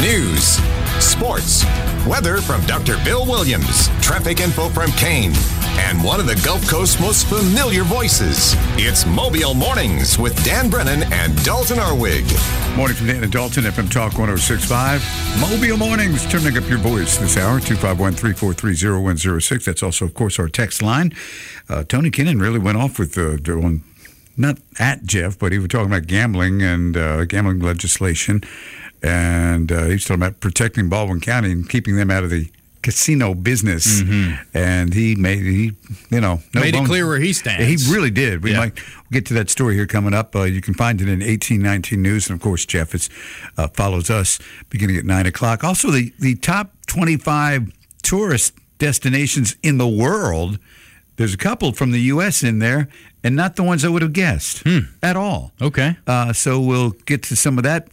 News, sports, weather from Dr. Bill Williams, traffic info from Kane, and one of the Gulf Coast's most familiar voices. It's Mobile Mornings with Dan Brennan and Dalton Arwig. Morning from Dan and Dalton, FM Talk 106.5. Mobile Mornings, turning up your voice this hour, 251-343-0106. That's also, of course, our text line. Tony Kinnan really went off with one, not at Jeff, but he was talking about gambling and gambling legislation. And he was talking about protecting Baldwin County and keeping them out of the casino business. Mm-hmm. And he made it clear where he stands. He really did. We'll get to that story here coming up. You can find it in 1819 News. And, of course, Jeff follows us beginning at 9 o'clock. Also, the top 25 tourist destinations in the world. There's a couple from the U.S. in there, and not the ones I would have guessed at all. Okay. So we'll get to some of that.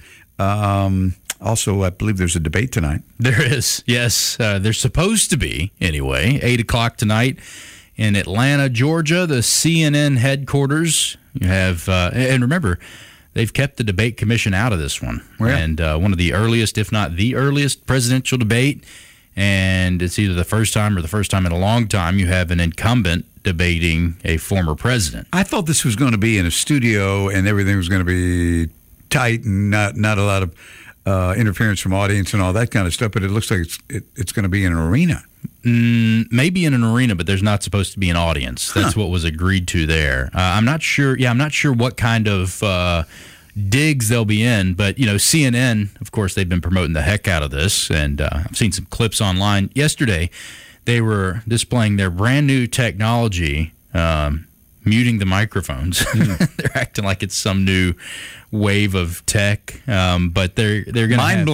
Also, I believe there's a debate tonight. There is, yes. There's supposed to be, anyway. 8 o'clock tonight in Atlanta, Georgia, the CNN headquarters. You have, and remember, they've kept the debate commission out of this one. Yeah. And one of the earliest, if not the earliest, presidential debate. And it's either the first time or the first time in a long time you have an incumbent debating a former president. I thought this was going to be in a studio and everything was going to be tight and not a lot of interference from audience and all that kind of stuff, but it looks like it's going to be in an arena. Maybe in an arena, but there's not supposed to be an audience. That's what was agreed to there. I'm not sure. Yeah, I'm not sure what kind of digs they'll be in, but CNN, of course, they've been promoting the heck out of this, and I've seen some clips online. Yesterday, they were displaying their brand new technology, muting the microphones. They're acting like it's some new wave of tech, but they're going to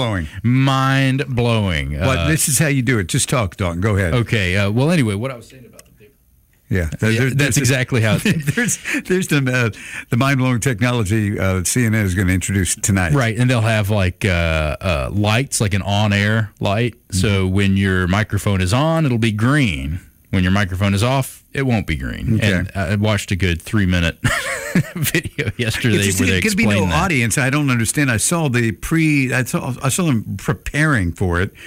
mind blowing. But this is how you do it. Just talk, Dalton. Go ahead. Okay. Well, anyway, what I was saying about the paper. Yeah, that's exactly how. There's the mind-blowing technology that CNN is going to introduce tonight. Right, and they'll have like lights, like an on-air light. Mm-hmm. So when your microphone is on, it'll be green. When your microphone is off, it won't be green. Okay. And I watched a good 3-minute video yesterday where they explained that. It could be no audience. I don't understand. I saw them preparing for it.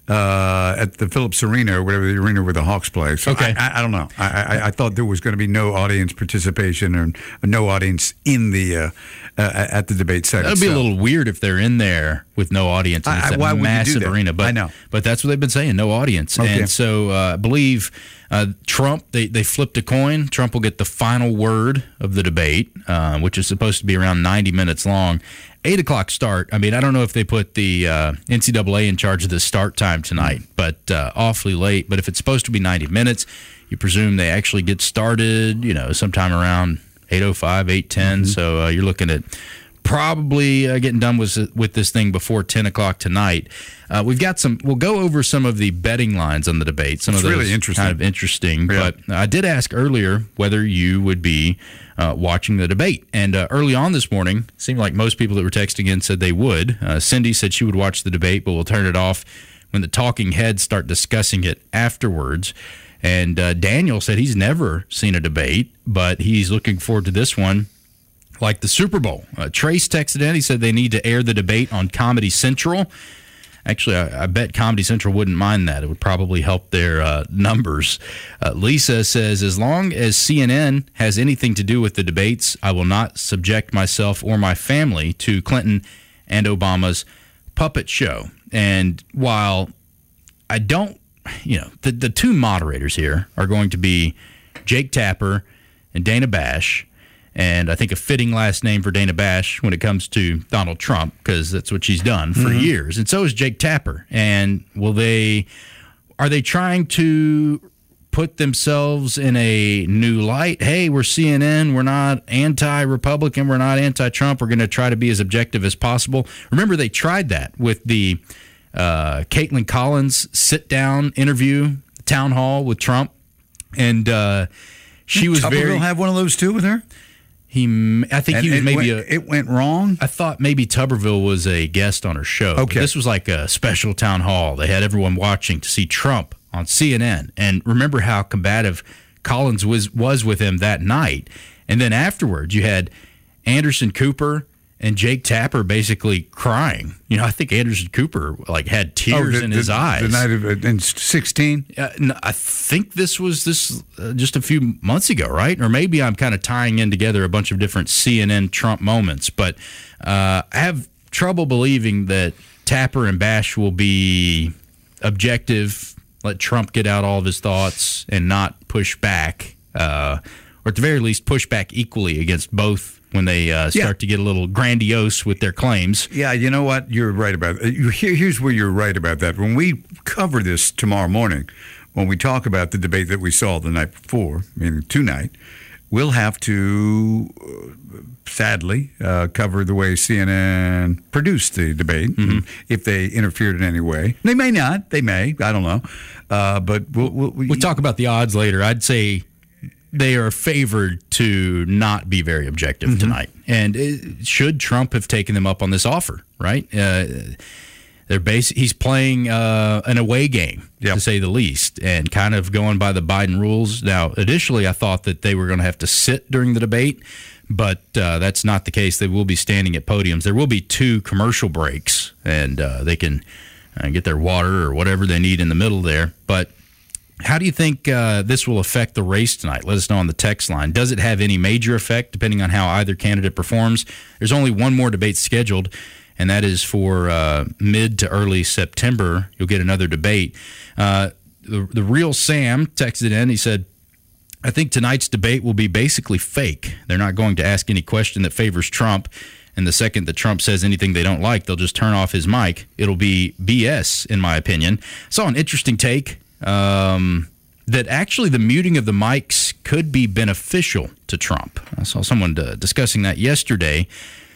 At the Phillips Arena or whatever the arena where the Hawks play. So okay. I don't know. I thought there was going to be no audience participation or no audience in the at the debate site. That would be a little weird if they're in there with no audience. And it's why massive would you do that? arena. But, I know. But that's what they've been saying, no audience. Okay. And so I believe Trump, they flipped a coin. Trump will get the final word of the debate, which is supposed to be around 90 minutes long. 8 o'clock start. I mean, I don't know if they put the NCAA in charge of the start time tonight, but awfully late. But if it's supposed to be 90 minutes, you presume they actually get started, sometime around 8:05, 8:10. Mm-hmm. So you're looking at probably getting done with this thing before 10 o'clock tonight. We'll go over some of the betting lines on the debate. Some of those really interesting. Kind of interesting. Yeah. But I did ask earlier whether you would be watching the debate. And early on this morning, it seemed like most people that were texting in said they would. Cindy said she would watch the debate, but we'll turn it off when the talking heads start discussing it afterwards. And Daniel said he's never seen a debate, but he's looking forward to this one like the Super Bowl. Trace texted in. He said they need to air the debate on Comedy Central. Actually, I bet Comedy Central wouldn't mind that. It would probably help their numbers. Lisa says, as long as CNN has anything to do with the debates, I will not subject myself or my family to Clinton and Obama's puppet show. And while I don't, the two moderators here are going to be Jake Tapper and Dana Bash. And I think a fitting last name for Dana Bash when it comes to Donald Trump, because that's what she's done for years. And so is Jake Tapper. And are they trying to put themselves in a new light? Hey, we're CNN. We're not anti-Republican. We're not anti-Trump. We're going to try to be as objective as possible. Remember, they tried that with the Caitlin Collins sit-down interview, town hall with Trump. And she was Tuberville have one of those too with her? It went wrong. I thought maybe Tuberville was a guest on her show. Okay. This was like a special town hall. They had everyone watching to see Trump on CNN. And remember how combative Collins was with him that night. And then afterwards, you had Anderson Cooper and Jake Tapper basically crying. I think Anderson Cooper had tears in his eyes. The night of in 16. I think this was just a few months ago, right? Or maybe I'm kind of tying in together a bunch of different CNN Trump moments. But I have trouble believing that Tapper and Bash will be objective, let Trump get out all of his thoughts, and not push back, or at the very least push back equally against both when they start to get a little grandiose with their claims. Yeah, you know what? You're right about it. Here's where you're right about that. When we cover this tomorrow morning, when we talk about the debate that we saw the night before, meaning tonight, we'll have to, sadly, cover the way CNN produced the debate, if they interfered in any way. They may not. They may. I don't know. But we'll talk about the odds later. I'd say they are favored to not be very objective tonight. And should Trump have taken them up on this offer, right? He's playing an away game, to say the least, and kind of going by the Biden rules. Now, initially, I thought that they were going to have to sit during the debate, but that's not the case. They will be standing at podiums. There will be 2 commercial breaks, and they can get their water or whatever they need in the middle there. But how do you think this will affect the race tonight? Let us know on the text line. Does it have any major effect depending on how either candidate performs? There's only one more debate scheduled, and that is for mid to early September. You'll get another debate. The real Sam texted in. He said, I think tonight's debate will be basically fake. They're not going to ask any question that favors Trump. And the second that Trump says anything they don't like, they'll just turn off his mic. It'll be BS, in my opinion. Saw an interesting take. That actually the muting of the mics could be beneficial to Trump. I saw someone discussing that yesterday,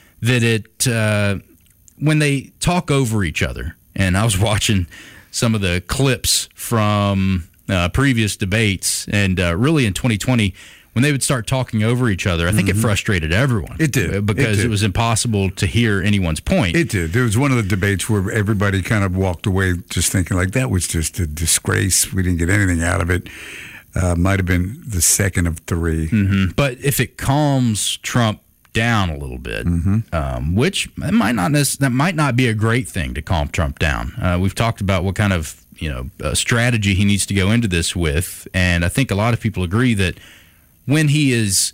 that when they talk over each other, and I was watching some of the clips from previous debates, and really in 2020, when they would start talking over each other, I think it frustrated everyone. It did. Because it was impossible to hear anyone's point. It did. There was one of the debates where everybody kind of walked away just thinking, that was just a disgrace. We didn't get anything out of it. Might have been the second of 3. But if it calms Trump down a little bit, which that might not be a great thing to calm Trump down. We've talked about what kind of strategy he needs to go into this with, and I think a lot of people agree that when he is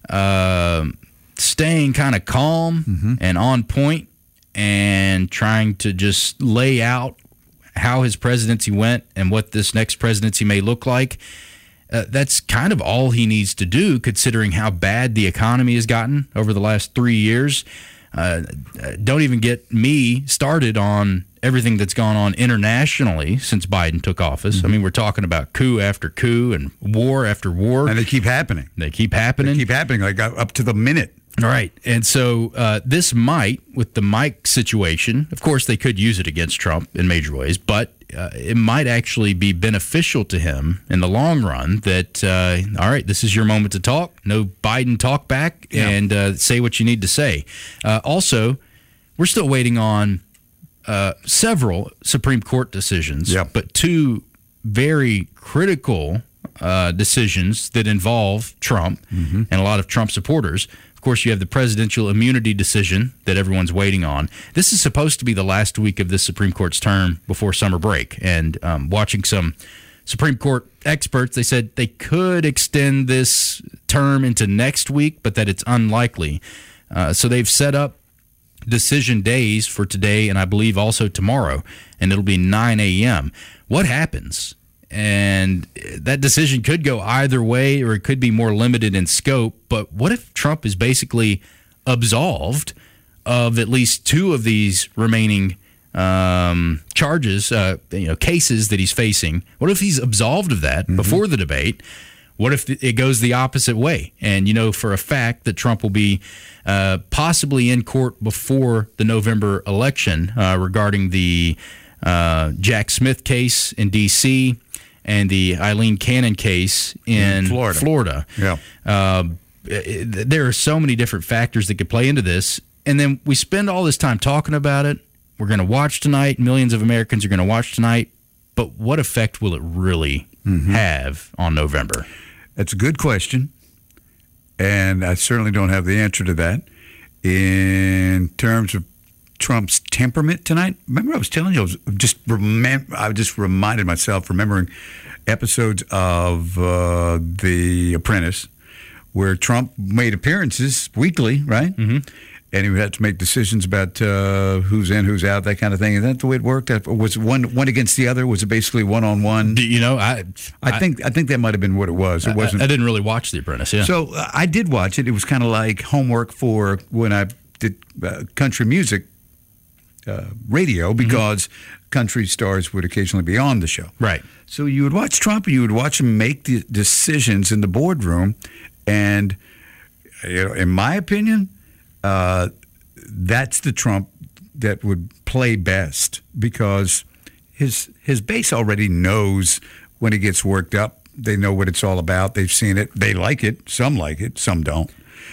staying kind of calm and on point and trying to just lay out how his presidency went and what this next presidency may look like, that's kind of all he needs to do, considering how bad the economy has gotten over the last 3 years. Don't even get me started on everything that's gone on internationally since Biden took office. I mean, we're talking about coup after coup and war after war. And they keep happening. They keep happening like up to the minute. All right. And so this might, with the mic situation, of course, they could use it against Trump in major ways, but it might actually be beneficial to him in the long run that, all right, this is your moment to talk. No Biden talk back, and say what you need to say. Also, we're still waiting on several Supreme Court decisions, but 2 very critical decisions that involve Trump and a lot of Trump supporters. Of course, you have the presidential immunity decision that everyone's waiting on. This is supposed to be the last week of this Supreme Court's term before summer break. And watching some Supreme Court experts, they said they could extend this term into next week, but that it's unlikely. So they've set up decision days for today and I believe also tomorrow, and it'll be 9 a.m. What happens? And that decision could go either way, or it could be more limited in scope. But what if Trump is basically absolved of at least 2 of these remaining charges, cases that he's facing? What if he's absolved of that before the debate? What if it goes the opposite way? And you know for a fact that Trump will be possibly in court before the November election regarding the Jack Smith case in D.C., and the Eileen Cannon case in Florida. There are so many different factors that could play into this. And then we spend all this time talking about it. We're going to watch tonight. Millions of Americans are going to watch tonight. But what effect will it really have on November? That's a good question. And I certainly don't have the answer to that. in terms of Trump's temperament tonight. Remember, I was telling you, I just reminded myself, remembering episodes of The Apprentice, where Trump made appearances weekly, right? Mm-hmm. And he would have to make decisions about who's in, who's out, that kind of thing. Is that the way it worked? Was it one against the other? Was it basically one-on-one? You know, I think that might have been what it was. It wasn't. I didn't really watch The Apprentice. Yeah. So I did watch it. It was kind of like homework for when I did country music radio, because country stars would occasionally be on the show. Right. So you would watch Trump, and you would watch him make the decisions in the boardroom, and in my opinion, that's the Trump that would play best, because his base already knows when he gets worked up. They know what it's all about. They've seen it. They like it. Some don't.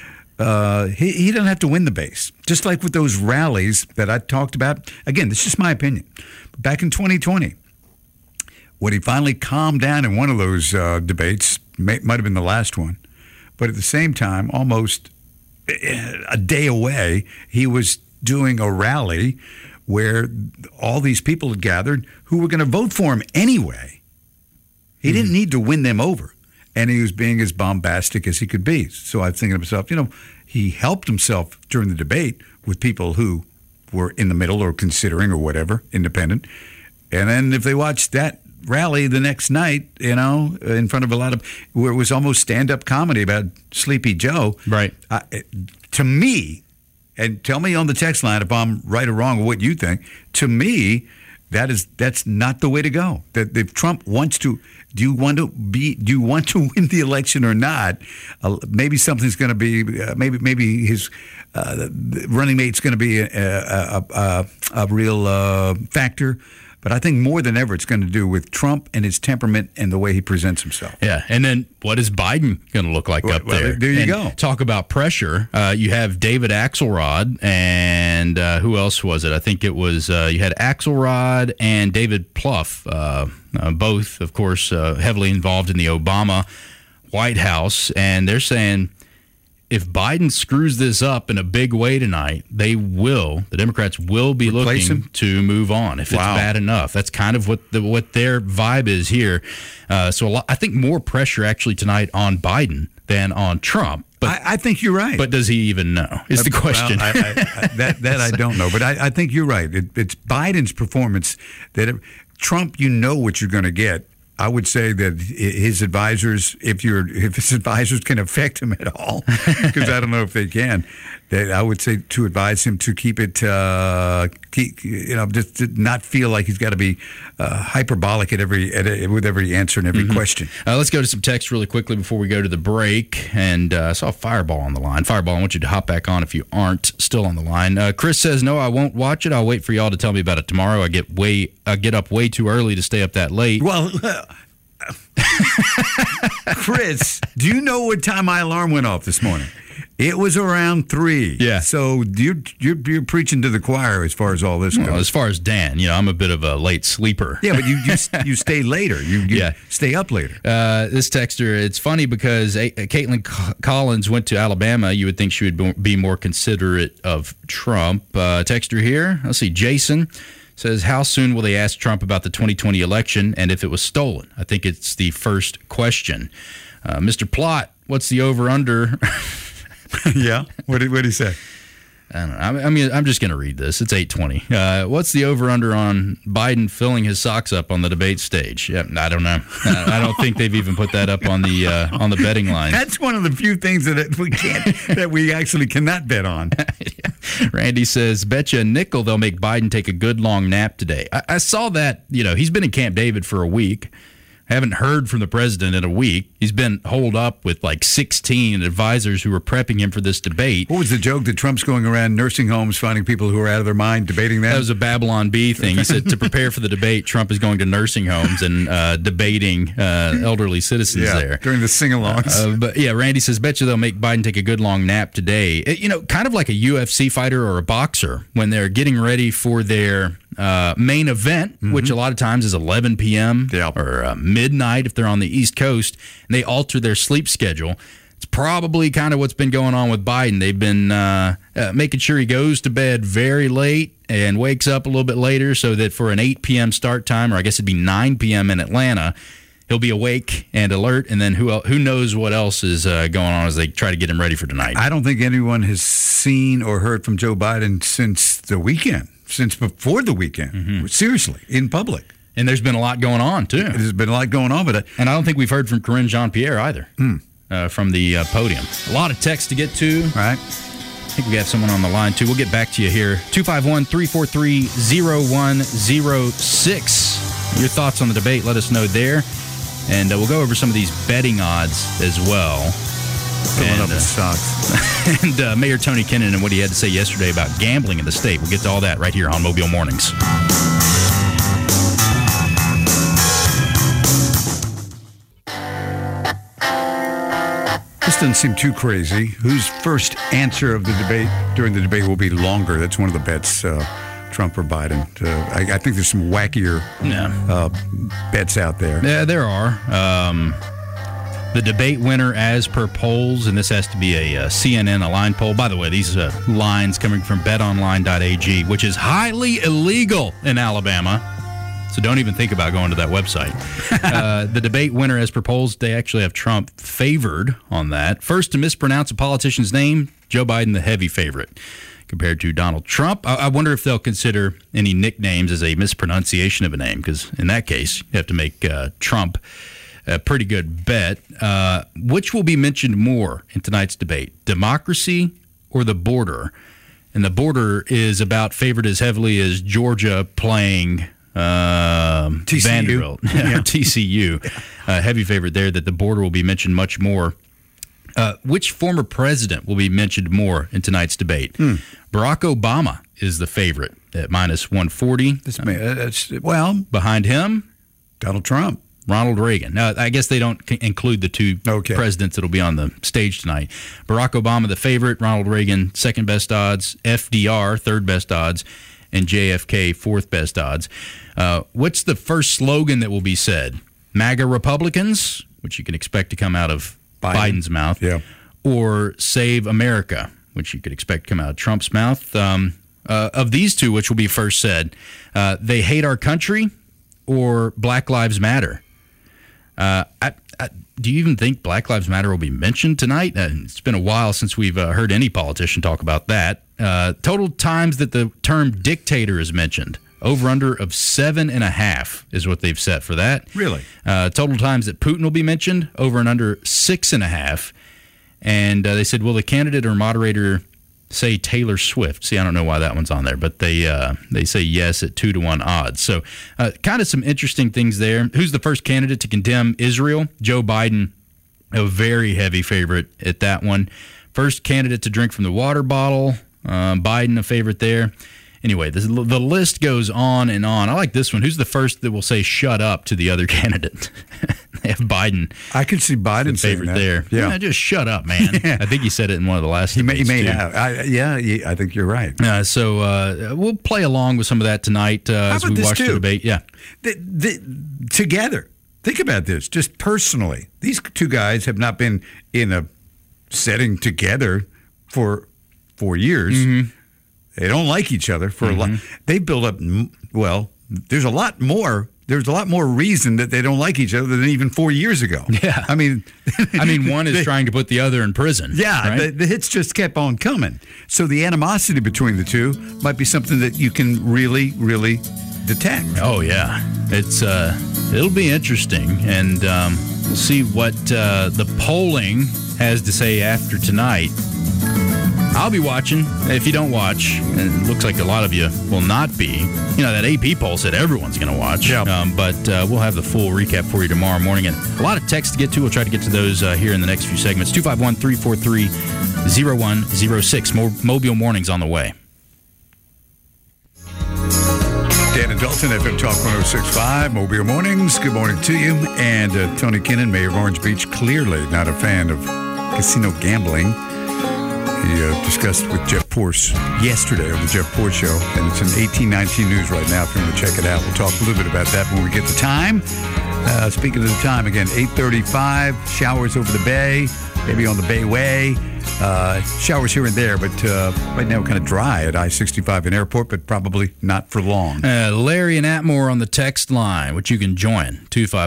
He doesn't have to win the base. Just like with those rallies that I talked about. Again, this is just my opinion. Back in 2020, when he finally calmed down in one of those debates, might have been the last one, but at the same time, almost a day away, he was doing a rally where all these people had gathered who were going to vote for him anyway. He didn't need to win them over, and he was being as bombastic as he could be. So I was thinking to myself, he helped himself during the debate with people who were in the middle or considering or whatever, independent. And then if they watched that rally the next night, in front of a lot of, where it was almost stand-up comedy about Sleepy Joe. Right. To me, and tell me on the text line if I'm right or wrong or what you think, to me, that's not the way to go. That if Trump wants to, do you want to win the election or not? Maybe something's going to be, maybe his running mate's going to be a real factor. But I think more than ever, it's going to do with Trump and his temperament and the way he presents himself. Yeah, and then what is Biden going to look like up there? There you go. Talk about pressure. You have David Axelrod, and who else was it? I think it was you had Axelrod and David Plouffe, both, of course, heavily involved in the Obama White House, and they're saying, if Biden screws this up in a big way tonight, the Democrats will be looking to move on if it's bad enough. That's kind of what their vibe is here. So I think more pressure actually tonight on Biden than on Trump. But I think you're right. But does he even know is the question. Well, I don't know. But I think you're right. It's Biden's performance that Trump, what you're going to get. I would say that his advisors, if his advisors can affect him at all, because I don't know if they can, that I would say to advise him to keep it, just to not feel like he's got to be hyperbolic with every answer and every question. Let's go to some text really quickly before we go to the break. And I saw Fireball on the line. Fireball, I want you to hop back on if you aren't still on the line. Chris says, no, I won't watch it. I'll wait for y'all to tell me about it tomorrow. I get up way too early to stay up that late. Well, Chris, do you know what time my alarm went off this morning? It was around 3. Yeah. So you're preaching to the choir as far as all this goes. Well, as far as Dan, I'm a bit of a late sleeper. Yeah, but you stay later. You stay up later. This texter, it's funny because Caitlin Collins went to Alabama. You would think she would be more considerate of Trump. Texter here, let's see, Jason says, how soon will they ask Trump about the 2020 election and if it was stolen? I think it's the first question. Mr. Plott, what's the over-under? Yeah, what did he say? I don't know. I'm just going to read this. It's 8:20. What's the over/under on Biden filling his socks up on the debate stage? Yeah, I don't know. I don't think they've even put that up on the betting line. That's one of the few things that we actually cannot bet on. Yeah. Randy says, bet you a nickel they'll make Biden take a good long nap today. I saw that. He's been in Camp David for a week. Haven't heard from the president in a week. He's been holed up with like 16 advisors who are prepping him for this debate. What was the joke that Trump's going around nursing homes, finding people who are out of their mind, debating them? That was a Babylon Bee thing. He said to prepare for the debate, Trump is going to nursing homes and debating elderly citizens there. During the sing-alongs. But yeah, Randy says, bet you they'll make Biden take a good long nap today. Kind of like a UFC fighter or a boxer when they're getting ready for their main event, which a lot of times is 11 p.m. or midnight if they're on the East Coast, and they alter their sleep schedule It's probably kind of what's been going on with Biden. They've been making sure he goes to bed very late and wakes up a little bit later so that for an 8 p.m. start time, or I guess it'd be 9 p.m. in Atlanta, he'll be awake and alert, and then who knows what else is going on as they try to get him ready for tonight. I don't think anyone has seen or heard from Joe Biden since the weekend, since before the weekend, seriously, in public. And there's been a lot going on, too. There's been a lot going on, but and I don't think we've heard from Karine Jean-Pierre either from the podium. A lot of text to get to. All right. I think we have someone on the line, too. We'll get back to you here. 251-343-0106. Your thoughts on the debate, let us know there. And we'll go over some of these betting odds as well. Filling up his socks. And Mayor Tony Kennon and what he had to say yesterday about gambling in the state. We'll get to all that right here on Mobile Mornings. This doesn't seem too crazy. Whose first answer of the debate during the debate will be longer? That's one of the bets, Trump or Biden. I think there's some wackier bets out there. Yeah, there are. The debate winner as per polls, and this has to be a CNN aligned poll. By the way, these lines coming from betonline.ag, which is highly illegal in Alabama. So don't even think about going to that website. The debate winner as proposed, they actually have Trump favored on that. First to mispronounce a politician's name, Joe Biden, the heavy favorite compared to Donald Trump. I wonder if they'll consider any nicknames as a mispronunciation of a name, because in that case, you have to make Trump a pretty good bet. Which will be mentioned more in tonight's debate, democracy or the border? And the border is about favored as heavily as Georgia playing TCU. Vanderbilt, TCU, heavy favorite there. That the border will be mentioned much more. Which former president will be mentioned more in tonight's debate? Barack Obama is the favorite at minus 140. Behind him, Donald Trump, Ronald Reagan. Now, I guess they don't include the two presidents that will be on the stage tonight. Barack Obama, the favorite. Ronald Reagan, second best odds. FDR, third best odds. And JFK, fourth best odds. What's the first slogan that will be said? MAGA Republicans, which you can expect to come out of Biden's mouth, or Save America, which you could expect to come out of Trump's mouth. Of these two, which will be first said? They hate our country, or Black Lives Matter? Do you even think Black Lives Matter will be mentioned tonight? It's been a while since we've heard any politician talk about that. Total times that the term dictator is mentioned, over-under of 7.5 is what they've set for that. Really? Total times that Putin will be mentioned, over and under 6.5. And they said, will the candidate or moderator say Taylor Swift? See, I don't know why that one's on there, but they say yes at 2-1 odds. So kind of some interesting things there. Who's the first candidate to condemn Israel? Joe Biden, a very heavy favorite at that one. First candidate to drink from the water bottle, Biden a favorite there. Anyway, the list goes on and on. I like this one. Who's the first that will say shut up to the other candidate? They have Biden. I could see Biden favorite saying that. there. Yeah, just shut up, man. Yeah. I think he said it in one of the last debates. He may have. I think you're right. So we'll play along with some of that tonight as we watch the debate. Yeah. Together. Think about this, just personally. These two guys have not been in a setting together for 4 years. Mm-hmm. They don't like each other for a lot. They build up, there's a lot more. There's a lot more reason that they don't like each other than even 4 years ago. Yeah. I mean, one is trying to put the other in prison. Yeah, right? the hits just kept on coming. So the animosity between the two might be something that you can really, really detect. Oh, yeah. It'll be interesting. And we'll see what the polling has to say after tonight. I'll be watching. If you don't watch, and it looks like a lot of you will not be. That AP poll said everyone's going to watch. Yeah. But we'll have the full recap for you tomorrow morning. And a lot of texts to get to. We'll try to get to those here in the next few segments. 251-343-0106. More Mobile Mornings on the way. Dan and Dalton, FM Talk 106.5, Mobile Mornings. Good morning to you. And Tony Kennon, mayor of Orange Beach, clearly not a fan of casino gambling. He discussed with Jeff Porce yesterday on the Jeff Porce Show, and it's in 1819 News right now if you want to check it out. We'll talk a little bit about that when we get the time. Speaking of the time, again, 8:35, showers over the bay. maybe on the Bayway. Showers here and there, but right now kind of dry at I-65 in Airport, but probably not for long. Larry and Atmore on the text line, which you can join,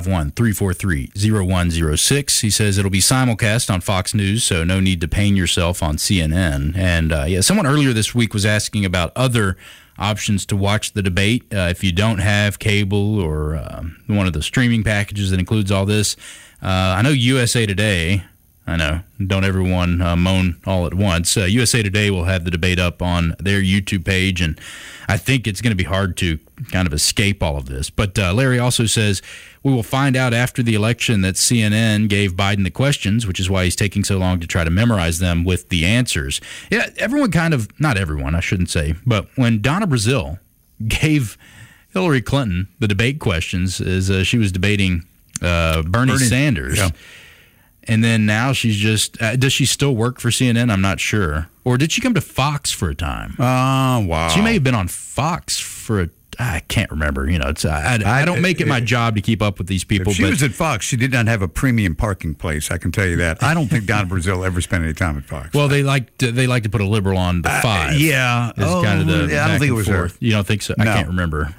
251-343-0106. He says it'll be simulcast on Fox News, so no need to pain yourself on CNN. And someone earlier this week was asking about other options to watch the debate. If you don't have cable or one of the streaming packages that includes all this, I know USA Today... I know. Don't everyone moan all at once. USA Today will have the debate up on their YouTube page, and I think it's going to be hard to kind of escape all of this. But Larry also says we will find out after the election that CNN gave Biden the questions, which is why he's taking so long to try to memorize them with the answers. Yeah, everyone kind of, not everyone, I shouldn't say, but when Donna Brazile gave Hillary Clinton the debate questions as she was debating Bernie Sanders, yeah. And then now she's just, does she still work for CNN? I'm not sure. Or did she come to Fox for a time? Oh, wow. She may have been on Fox for I can't remember. You know, it's I don't make it my job to keep up with these people. If she was at Fox, she did not have a premium parking place. I can tell you that. I don't think Donna Brazile ever spent any time at Fox. Well, they like to put a liberal on the 5. Yeah. Is kind of the I don't think it was her. You don't think so? No. I can't remember.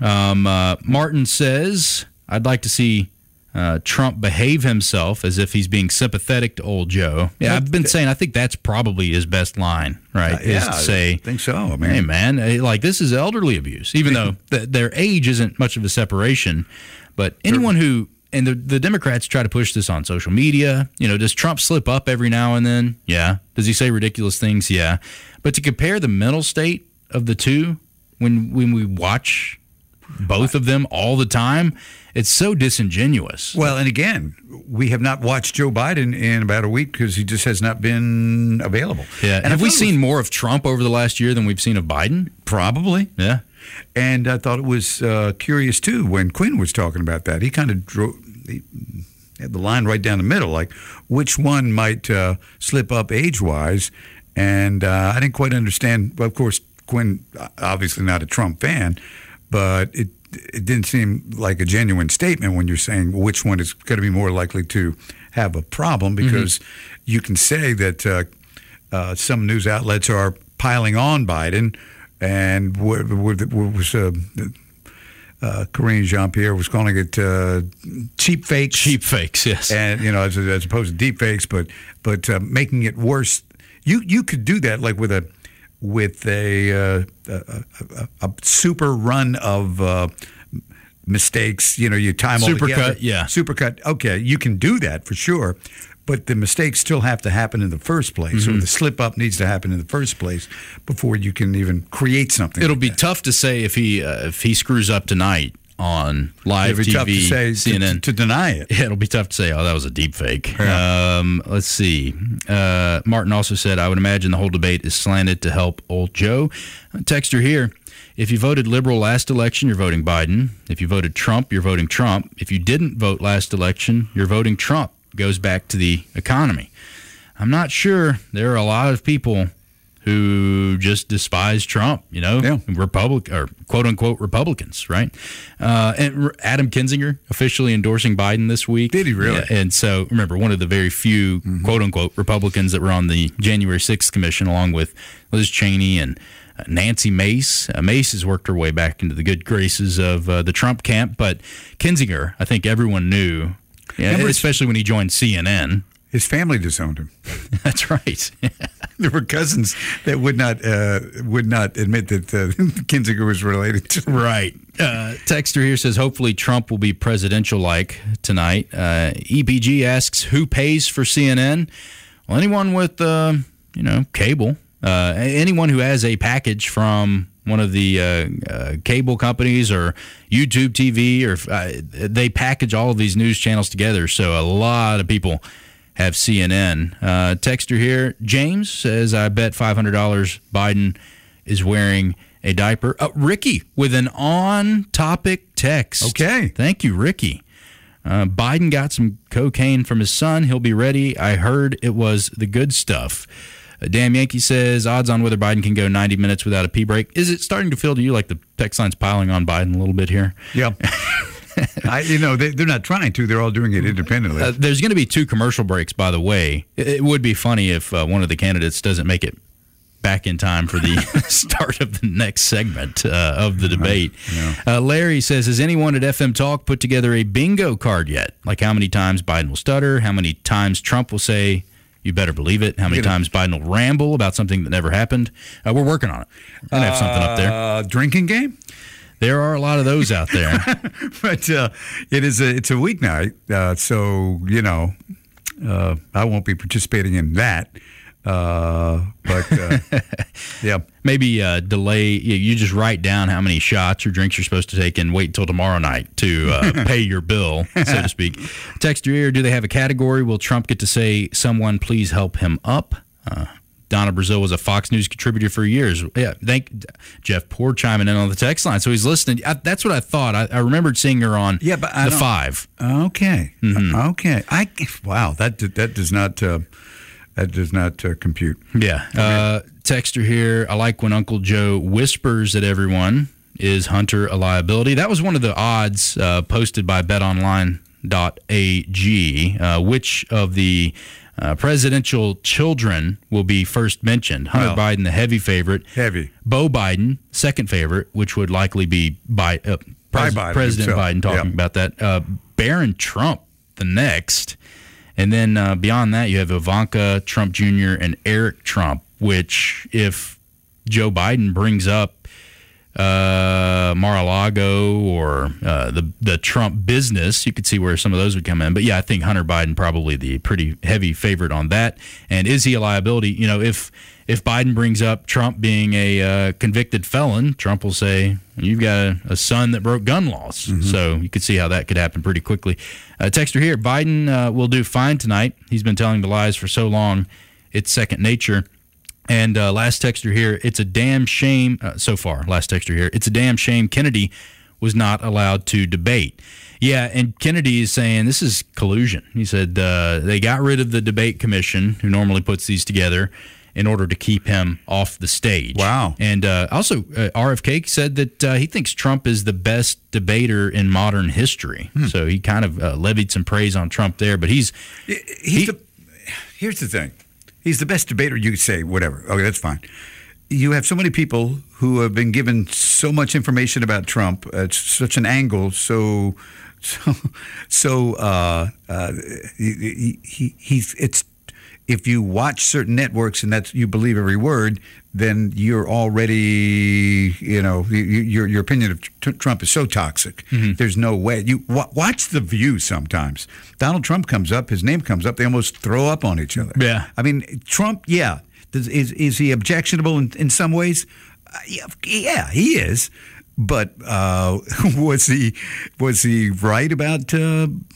Martin says, I'd like to see Trump behave himself as if he's being sympathetic to old Joe. Yeah, I've been saying I think that's probably his best line, right? Is to say, I think so. I mean, hey, man, like this is elderly abuse, even though their age isn't much of a separation. But anyone who, and the Democrats try to push this on social media, you know, does Trump slip up every now and then? Yeah. Does he say ridiculous things? Yeah. But to compare the mental state of the two when we watch both of them all the time, it's so disingenuous. Well, and again, we have not watched Joe Biden in about a week because he just has not been available. Yeah. And have we seen more of Trump over the last year than we've seen of Biden? Probably. Yeah. And I thought it was curious, too, when Quinn was talking about that. He kind of he had the line right down the middle, like which one might slip up age-wise. And I didn't quite understand. Well, of course, Quinn, obviously not a Trump fan, but it didn't seem like a genuine statement when you're saying which one is going to be more likely to have a problem, because you can say that some news outlets are piling on Biden, and Karine Jean-Pierre was calling it cheap fakes. Cheap fakes, yes. And, you know, as opposed to deep fakes, but making it worse. You could do that like with a super run of mistakes. You know, you time all together. Supercut, yeah. Supercut. Okay, you can do that for sure, but the mistakes still have to happen in the first place, or the slip up needs to happen in the first place before you can even create something. It'll like be that. tough to say if he screws up tonight on live It'll be TV, tough to say, CNN. to deny it. Yeah, it'll be tough to say, oh, that was a deep fake. Yeah. Let's see. Martin also said, I would imagine the whole debate is slanted to help old Joe. Texter here, if you voted liberal last election, you're voting Biden. If you voted Trump, you're voting Trump. If you didn't vote last election, you're voting Trump. Goes back to the economy. I'm not sure. There are a lot of people who just despise Trump, you know, or quote unquote Republicans, right? And Adam Kinzinger officially endorsing Biden this week. Did he really? Yeah, and so remember, one of the very few quote unquote Republicans that were on the January 6th commission, along with Liz Cheney and Nancy Mace. Mace has worked her way back into the good graces of the Trump camp, but Kinzinger, I think everyone knew, especially when he joined CNN. His family disowned him. That's right. There were cousins that would not admit that Kinzinger was related to him. Right. Texter here says, hopefully Trump will be presidential-like tonight. EPG asks, who pays for CNN? Well, anyone with, cable. Anyone who has a package from one of the cable companies or YouTube TV, or they package all of these news channels together. So a lot of people have CNN. Texter here, James says, I bet $500 Biden is wearing a diaper. Ricky with an on-topic text. Okay. Thank you, Ricky. Biden got some cocaine from his son. He'll be ready. I heard it was the good stuff. Damn Yankee says, odds on whether Biden can go 90 minutes without a pee break. Is it starting to feel to you like the text line's piling on Biden a little bit here? Yeah. They're not trying to. They're all doing it independently. There's going to be 2 commercial breaks, by the way. It would be funny if one of the candidates doesn't make it back in time for the start of the next segment of the debate. Larry says, has anyone at FM Talk put together a bingo card yet? Like how many times Biden will stutter, how many times Trump will say, you better believe it, how many times Biden will ramble about something that never happened. We're working on it. I have something up there. Drinking game? There are a lot of those out there. But it's a weeknight, so, I won't be participating in that. But yeah, maybe delay. You just write down how many shots or drinks you're supposed to take and wait until tomorrow night to pay your bill, so to speak. Text your ear. Do they have a category? Will Trump get to say, someone please help him up? Donna Brazil was a Fox News contributor for years. Yeah, thank Jeff Poor chiming in on the text line. So he's listening. That's what I thought. I remembered seeing her on the 5. Okay. Mm-hmm. Okay. Wow. That does not. That does not compute. Yeah. Texter here, I like when Uncle Joe whispers at everyone, is Hunter a liability? That was one of the odds posted by betonline.ag. Which of the presidential children will be first mentioned? Hunter Biden, the heavy favorite. Heavy. Beau Biden, second favorite, which would likely be President Biden talking about that. Barron Trump, the next. And then beyond that, you have Ivanka Trump Jr. and Eric Trump, which if Joe Biden brings up Mar-a-Lago or the Trump business, you could see where some of those would come in. But, yeah, I think Hunter Biden probably the pretty heavy favorite on that. And is he a liability? If Biden brings up Trump being a convicted felon, Trump will say, you've got a son that broke gun laws. Mm-hmm. So you could see how that could happen pretty quickly. Texter here, Biden will do fine tonight. He's been telling the lies for so long, it's second nature. And last texter here, it's a damn shame, so far, last texter here, it's a damn shame Kennedy was not allowed to debate. Yeah, and Kennedy is saying this is collusion. He said they got rid of the debate commission, who normally puts these together, in order to keep him off the stage. Wow. And also, RFK said that he thinks Trump is the best debater in modern history. So he kind of levied some praise on Trump there. But here's the thing. He's the best debater, you could say, whatever. Okay, that's fine. You have so many people who have been given so much information about Trump at such an angle, if you watch certain networks and that's you believe every word, then you're already, your opinion of Trump is so toxic. Mm-hmm. There's no way. You watch The View sometimes. Donald Trump comes up, his name comes up, they almost throw up on each other. Yeah. I mean, Trump, yeah. Is he objectionable in some ways? Yeah, he is. But was he right about did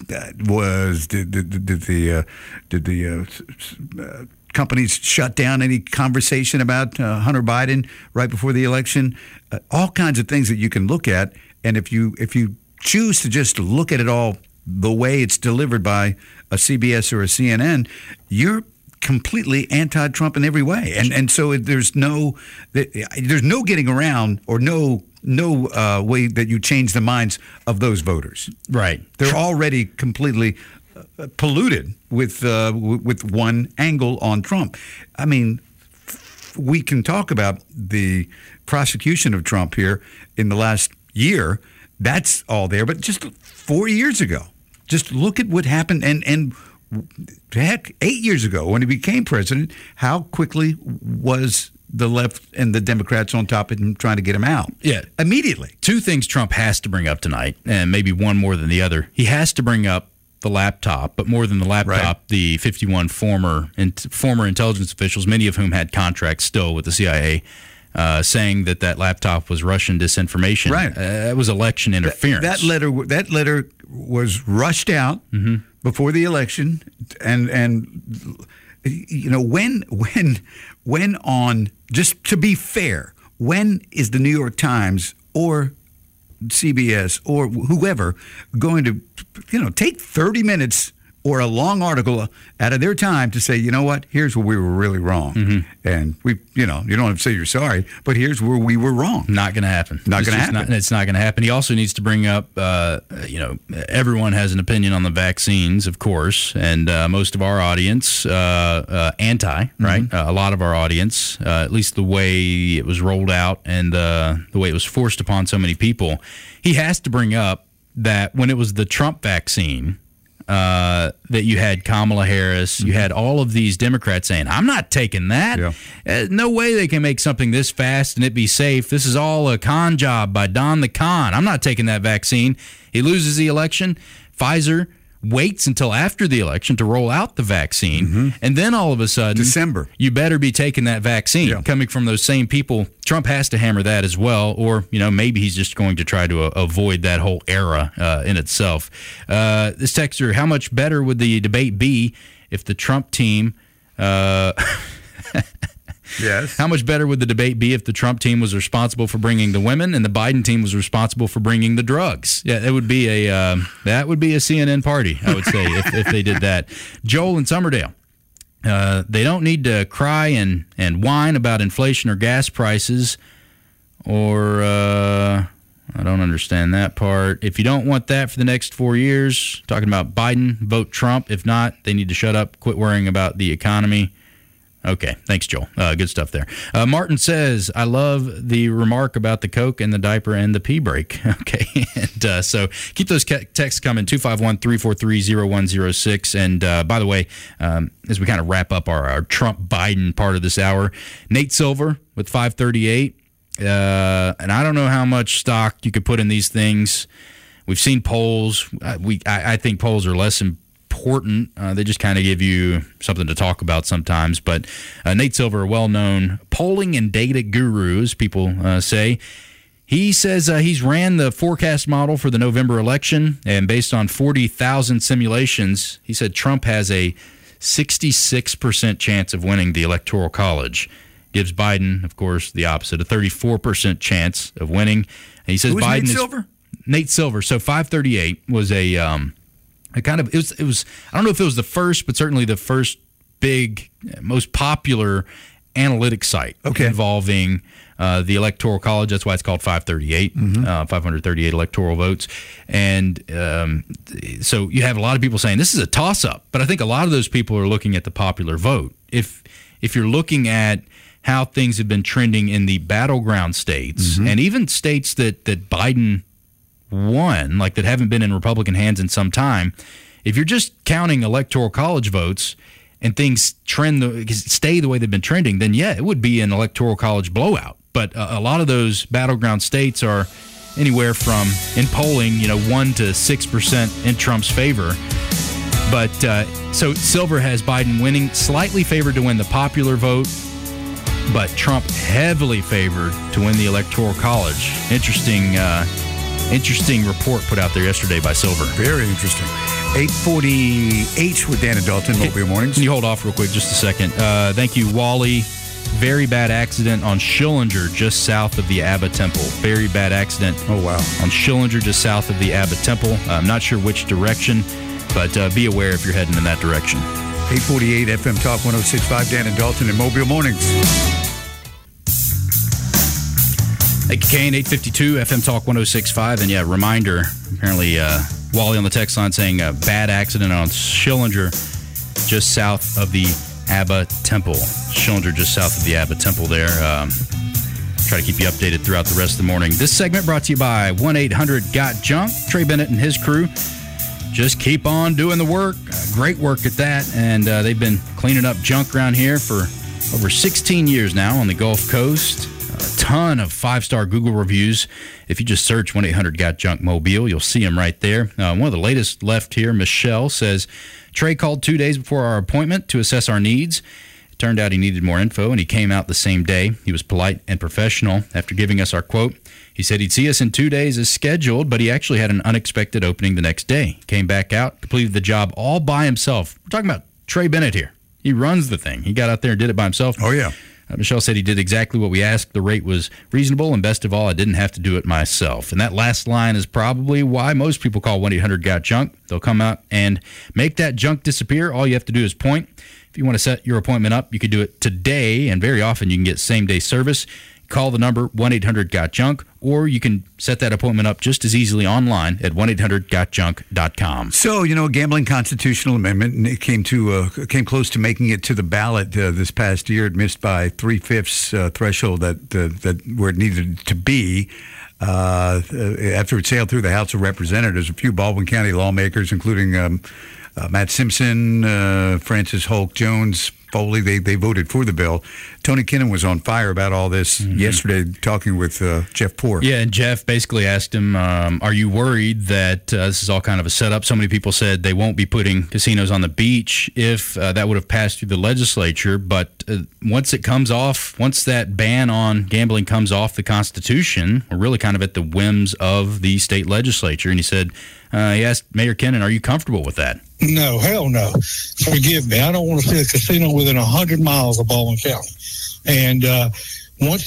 the companies shut down any conversation about Hunter Biden right before the election? All kinds of things that you can look at, and if you choose to just look at it all the way it's delivered by a CBS or a CNN, you're completely anti-Trump in every way, and so there's no getting around or no way that you change the minds of those voters. Right, they're already completely polluted with one angle on Trump. I mean, we can talk about the prosecution of Trump here in the last year. That's all there, but just 4 years ago, just look at what happened and. Heck, 8 years ago when he became president, how quickly was the left and the Democrats on top of him trying to get him out? Yeah. Immediately. 2 things Trump has to bring up tonight, and maybe one more than the other. He has to bring up the laptop, but more than the laptop, right, the 51 former intelligence officials, many of whom had contracts still with the CIA, saying that laptop was Russian disinformation. Right. That was election interference. That letter was rushed out before the election, and when on, just to be fair, when is the New York Times or CBS or whoever going to take 30 minutes or a long article out of their time to say, you know what, here's where we were really wrong. And you don't have to say you're sorry, but here's where we were wrong. Not going to happen. Not going to happen. It's not going to happen. He also needs to bring up, everyone has an opinion on the vaccines, of course, and most of our audience, anti, right? A lot of our audience, at least the way it was rolled out and the way it was forced upon so many people. He has to bring up that when it was the Trump vaccine, that you had Kamala Harris, you had all of these Democrats saying, I'm not taking that. Yeah. No way they can make something this fast and it be safe. This is all a con job by Don the Con. I'm not taking that vaccine. He loses the election. Pfizer waits until after the election to roll out the vaccine, and then all of a sudden, December, you better be taking that vaccine. Yeah. Coming from those same people, Trump has to hammer that as well, or maybe he's just going to try to avoid that whole era in itself. This texter, how much better would the debate be if the Trump team? Yes. How much better would the debate be if the Trump team was responsible for bringing the women and the Biden team was responsible for bringing the drugs? Yeah, that would be a CNN party, I would say, if they did that. Joel in Summerdale, they don't need to cry and whine about inflation or gas prices, or I don't understand that part. If you don't want that for the next 4 years, talking about Biden, vote Trump. If not, they need to shut up, quit worrying about the economy. Okay, thanks, Joel. Good stuff there. Martin says, I love the remark about the Coke and the diaper and the pee break. Okay, and so keep those texts coming, 251-343-0106. And by the way, as we kind of wrap up our Trump-Biden part of this hour, Nate Silver with 538. And I don't know how much stock you could put in these things. We've seen polls. I think polls are less important. They just kind of give you something to talk about sometimes. But Nate Silver, a well-known polling and data guru, as people say, he says he's ran the forecast model for the November election, and based on 40,000 simulations, he said Trump has a 66% chance of winning the Electoral College. Gives Biden, of course, the opposite, a 34% chance of winning. And he says Biden Nate Silver? Nate Silver. So 538 was it was I don't know if it was the first, but certainly the first big, most popular analytic site involving the Electoral College. That's why it's called 538, 538 electoral votes. And so you have a lot of people saying this is a toss-up, but I think a lot of those people are looking at the popular vote. If you're looking at how things have been trending in the battleground states, and even states that Biden won, like that haven't been in Republican hands in some time, if you're just counting Electoral College votes and things stay the way they've been trending, then yeah, it would be an Electoral College blowout. But a lot of those battleground states are anywhere from, in polling, 1 to 6% in Trump's favor. But so Silver has Biden winning, slightly favored to win the popular vote, but Trump heavily favored to win the Electoral College. Interesting report put out there yesterday by Silver. Very interesting. 8:48 with Dan and Dalton, Mobile Mornings. Can you hold off real quick just a second? Thank you, Wally. Very bad accident on Schillinger, just south of the Abba Temple. Very bad accident. Oh, wow. On Schillinger, just south of the Abba Temple. I'm not sure which direction, but be aware if you're heading in that direction. 848 FM Talk 106.5, Dan and Dalton and Mobile Mornings. Thank you, Kane. 852 FM Talk 106.5. And yeah, reminder, apparently Wally on the text line saying bad accident on Schillinger, just south of the Abba Temple. Schillinger, just south of the Abba Temple there. Try to keep you updated throughout the rest of the morning. This segment brought to you by 1-800-GOT-JUNK. Trey Bennett and his crew just keep on doing the work. Great work at that. And they've been cleaning up junk around here for over 16 years now on the Gulf Coast. A ton of 5-star Google reviews. If you just search 1-800-GOT-JUNK Mobile, you'll see them right there. One of the latest left here, Michelle, says, Trey called 2 days before our appointment to assess our needs. It turned out he needed more info, and he came out the same day. He was polite and professional. After giving us our quote, he said he'd see us in 2 days as scheduled, but he actually had an unexpected opening the next day. Came back out, completed the job all by himself. We're talking about Trey Bennett here. He runs the thing. He got out there and did it by himself. Oh, yeah. Michelle said he did exactly what we asked. The rate was reasonable, and best of all, I didn't have to do it myself. And that last line is probably why most people call 1-800-GOT-JUNK. They'll come out and make that junk disappear. All you have to do is point. If you want to set your appointment up, you could do it today, and very often you can get same-day service. Call the number 1-800-GOT-JUNK, or you can set that appointment up just as easily online at 1-800-GOT-JUNK.com. So, gambling constitutional amendment, and it came close to making it to the ballot this past year. It missed by 3/5 threshold that where it needed to be. After it sailed through the House of Representatives, a few Baldwin County lawmakers, including Matt Simpson, Francis Hulk Jones, Foley, they voted for the bill. Tony Kinnan was on fire about all this yesterday, talking with Jeff Poore. Yeah, and Jeff basically asked him, are you worried that this is all kind of a setup? So many people said they won't be putting casinos on the beach if that would have passed through the legislature. But once it comes off, once that ban on gambling comes off the Constitution, we're really kind of at the whims of the state legislature. And he said, he asked Mayor Kinnan, are you comfortable with that? No, hell no. Forgive me. I don't want to see a casino within 100 miles of Baldwin County. And once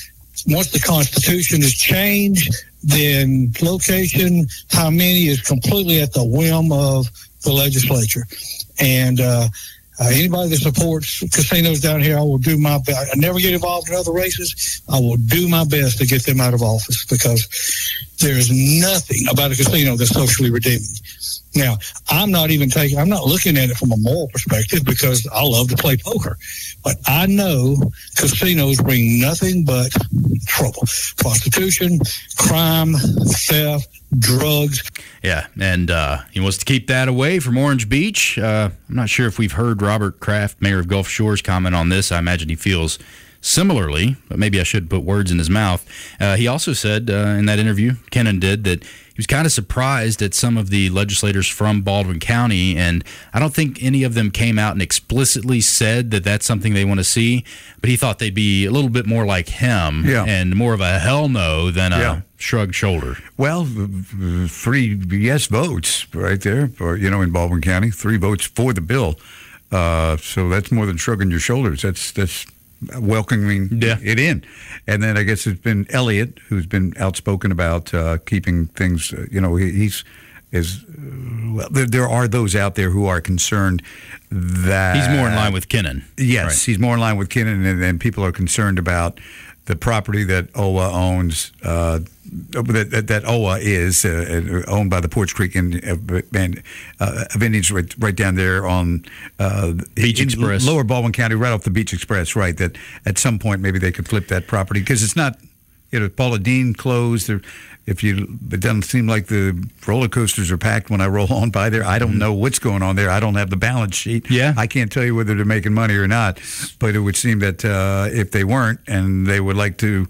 the Constitution is changed, then location, how many is completely at the whim of the legislature. And anybody that supports casinos down here, I will do my best. I never get involved in other races. I will do my best to get them out of office, because there is nothing about a casino that's socially redeeming. Now, I'm not looking at it from a moral perspective, because I love to play poker. But I know casinos bring nothing but trouble. Prostitution, crime, theft, drugs. Yeah, and he wants to keep that away from Orange Beach. I'm not sure if we've heard Robert Kraft, mayor of Gulf Shores, comment on this. I imagine he feels similarly, but maybe I should put words in his mouth. He also said in that interview, Kinnan did, that he was kind of surprised at some of the legislators from Baldwin County, and I don't think any of them came out and explicitly said that that's something they want to see, but he thought they'd be a little bit more like him and more of a hell no than a shrugged shoulder. Well, 3 yes votes right there, in Baldwin County, 3 votes for the bill. So that's more than shrugging your shoulders. That's welcoming it in. And then I guess it's been Elliott who's been outspoken about keeping things, there are those out there who are concerned that he's more in line with Kinnan. Yes, right. He's more in line with Kinnan, and people are concerned about the property that OWA owns, that OWA is owned by the Porch Creek and of Indians right down there on Beach Express, Lower Baldwin County, right off the Beach Express. Right, that at some point maybe they could flip that property, because it's not. Paula Dean closed. It doesn't seem like the roller coasters are packed when I roll on by there. I don't know what's going on there. I don't have the balance sheet. Yeah. I can't tell you whether they're making money or not. But it would seem that if they weren't, and they would like to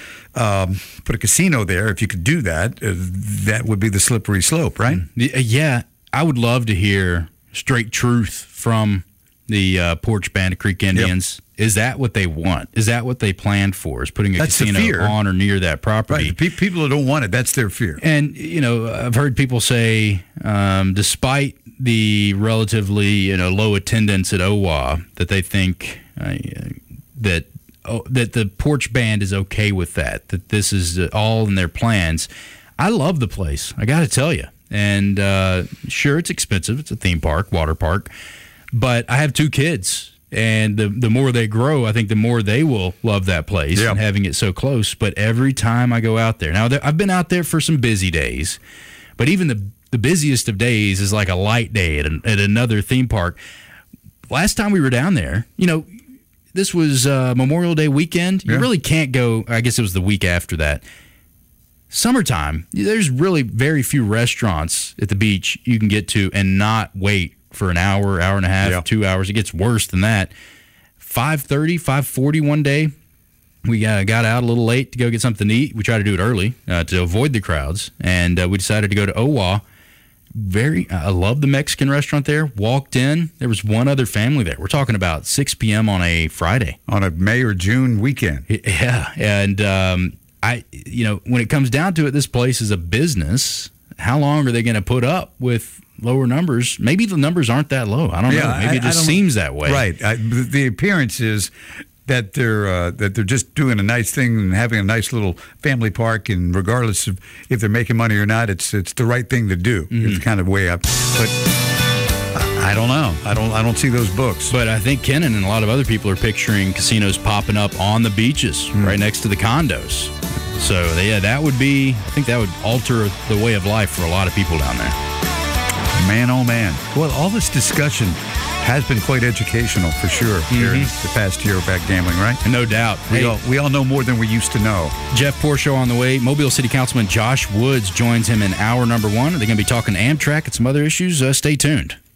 put a casino there, if you could do that, that would be the slippery slope, right? Yeah. I would love to hear straight truth from the Porch Bandit Creek Indians. Yep. Is that what they want? Is that what they planned for? Is putting a casino on or near that property? Right. People that don't want it, that's their fear. And, I've heard people say, despite the relatively, low attendance at OWA, that they think that the Porch Band is okay with that this is all in their plans. I love the place. I got to tell you. And sure, it's expensive. It's a theme park, water park. But I have 2 kids, and the more they grow, I think the more they will love that place and having it so close. But every time I go out there, now I've been out there for some busy days, but even the busiest of days is like a light day at another theme park. Last time we were down there, this was Memorial Day weekend. You really can't go. I guess it was the week after that. Summertime, there's really very few restaurants at the beach you can get to and not wait for an hour, hour and a half, 2 hours. It gets worse than that. 5:30, 5:40 one day, we got out a little late to go get something to eat. We tried to do it early to avoid the crowds, and we decided to go to OWA. I love the Mexican restaurant there. Walked in, there was one other family there. We're talking about 6 p.m. on a Friday. On a May or June weekend. Yeah, and when it comes down to it, this place is a business. How long are they going to put up with lower numbers? Maybe the numbers aren't that low. I don't know. Maybe it just seems that way. Right. The appearance is that they're just doing a nice thing and having a nice little family park, and regardless of if they're making money or not, it's the right thing to do. It's the kind of way but I don't know. I don't see those books. But I think Kennan and a lot of other people are picturing casinos popping up on the beaches right next to the condos. So yeah, that would alter the way of life for a lot of people down there. Man, oh man. Well, all this discussion has been quite educational for sure here in the past year about gambling, right? No doubt. We all know more than we used to know. Jeff Porshow on the way. Mobile City Councilman Josh Woods joins him in hour number 1. They're going to be talking Amtrak and some other issues. Stay tuned.